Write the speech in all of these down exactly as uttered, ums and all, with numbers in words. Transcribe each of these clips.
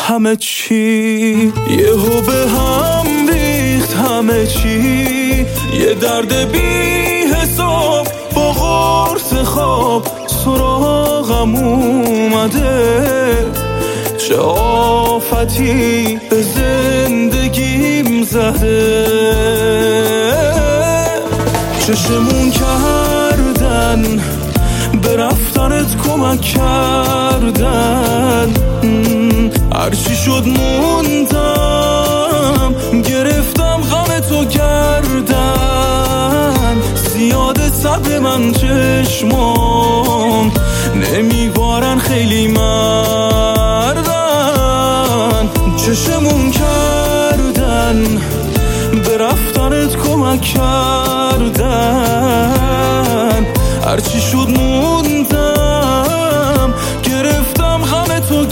همه چی یهو به هم ریخت همه چی، یه درد بی حساب با قرص خواب سراغم اومده. چه آفتی به زندگیم زده، چشمون کردن به رفتنت کمک کردن، هرچی شد موندم گرفتم غم تو گردن. زیاده سب من چشمام نمیبارن خیلی مردن، چشمون کردن به رفتنت کمک کردن، هرچی شد موندم گرفتم غم تو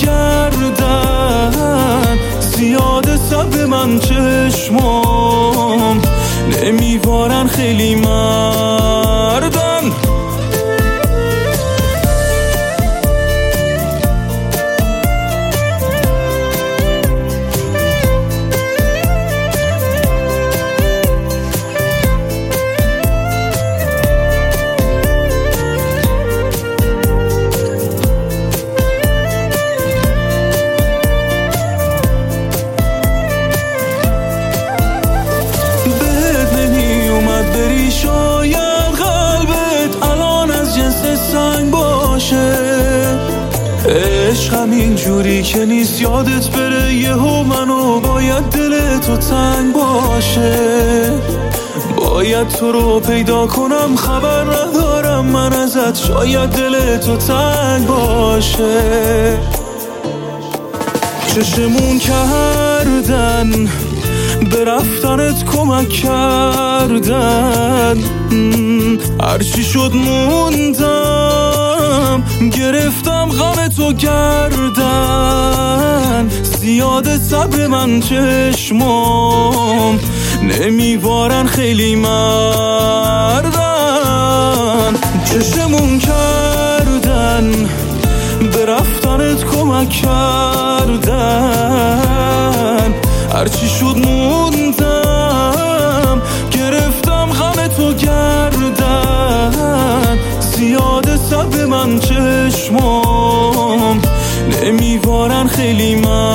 گردن. زیاده سب من چشمام نمیبارن خیلی مردن. شاید قلبت الان از جنس سنگ باشه، عشقم اینجوری که نیست یادت بره یهو منو باید دل تو تنگ باشه. باید تو رو پیدا کنم خبر ندارم من ازت، شاید دل تو تنگ باشه. چشمون کردن به رفتنت کمک کردن، هرچی شد موندم گرفتم غم تو گردن. زیاده صبر من چشمام نمیبارن خیلی مردن، چشمون کردن به رفتنت کمک کردن، هرچی شد موندم گرفتم غم تو گردن. زیاده سب من چشمام نمیبارن خیلی من